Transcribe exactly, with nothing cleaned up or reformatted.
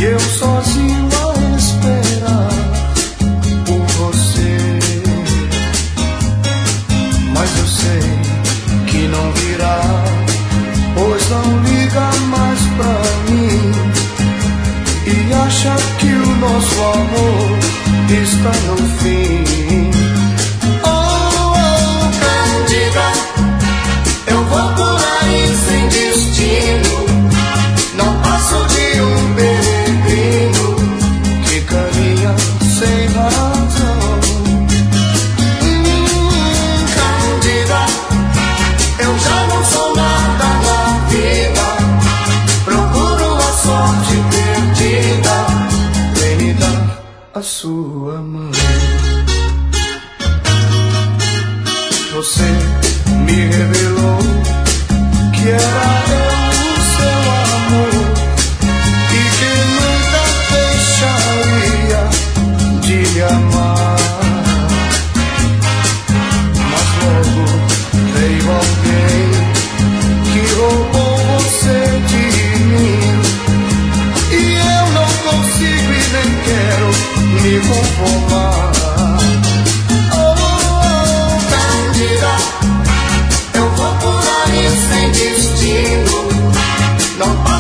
e eu sozinho a esperar por você. Mas eu sei que não virá, pois não liga mais pra mim e acha que o nosso amor está no fim. Oh, oh, Cândida, eu vou por aí sem destino, não passo de um peregrino que caminha sem razão. Hum, Cândida, eu já não sou nada na vida, procuro a sorte perdida, vem me dar a sua mão. Você me revelou que era eu o seu amor e que nunca deixaria de lhe amar. Mas logo veio alguém que roubou você de mim e eu não consigo e nem quero me conformar. Oh, Cândida, eu vou por aí sem destino, não